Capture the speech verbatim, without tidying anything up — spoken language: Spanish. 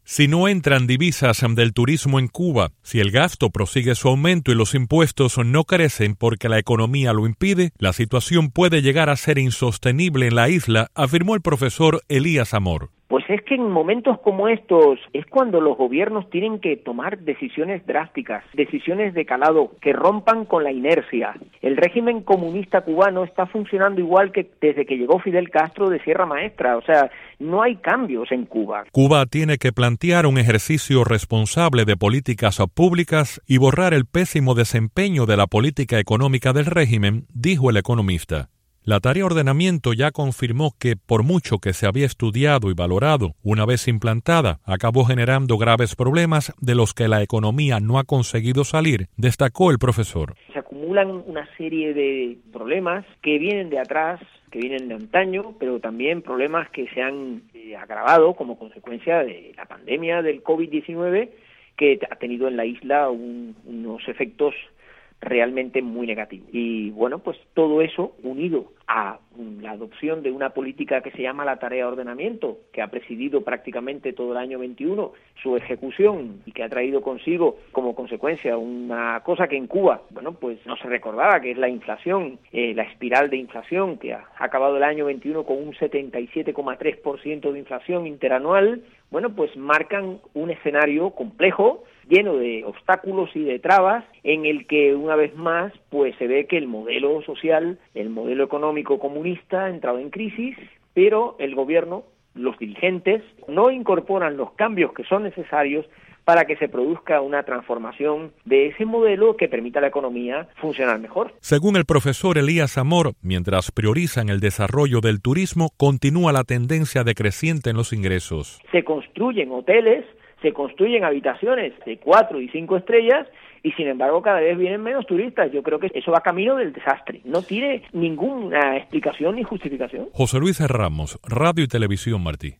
Si no entran divisas del turismo en Cuba, si el gasto prosigue su aumento y los impuestos no crecen porque la economía lo impide, la situación puede llegar a ser insostenible en la isla, afirmó el profesor Elías Amor. Pues es que en momentos como estos es cuando los gobiernos tienen que tomar decisiones drásticas, decisiones de calado, que rompan con la inercia. El régimen comunista cubano está funcionando igual que desde que llegó Fidel Castro de Sierra Maestra, o sea, no hay cambios en Cuba. Cuba tiene que plantear un ejercicio responsable de políticas públicas y borrar el pésimo desempeño de la política económica del régimen, dijo el economista. La tarea ordenamiento ya confirmó que, por mucho que se había estudiado y valorado, una vez implantada, acabó generando graves problemas de los que la economía no ha conseguido salir, destacó el profesor. Se acumulan una serie de problemas que vienen de atrás, que vienen de antaño, pero también problemas que se han eh, agravado como consecuencia de la pandemia del COVID diecinueve, que ha tenido en la isla un, unos efectos realmente muy negativo. Y bueno, pues todo eso unido a la adopción de una política que se llama la tarea de ordenamiento, que ha presidido prácticamente todo el año veintiuno su ejecución y que ha traído consigo como consecuencia una cosa que en Cuba, bueno, pues no se recordaba, que es la inflación, eh, la espiral de inflación que ha acabado el año veintiuno con un setenta y siete coma tres por ciento de inflación interanual. Bueno, pues marcan un escenario complejo, lleno de obstáculos y de trabas, en el que una vez más pues se ve que el modelo social, el modelo económico comunista ha entrado en crisis, pero el gobierno, los dirigentes, no incorporan los cambios que son necesarios para que se produzca una transformación de ese modelo que permita a la economía funcionar mejor. Según el profesor Elías Amor, mientras priorizan el desarrollo del turismo, continúa la tendencia decreciente en los ingresos. Se construyen hoteles, se construyen habitaciones de cuatro y cinco estrellas y sin embargo cada vez vienen menos turistas. Yo creo que eso va camino del desastre. No tiene ninguna explicación ni justificación. José Luis Ramos, Radio y Televisión Martí.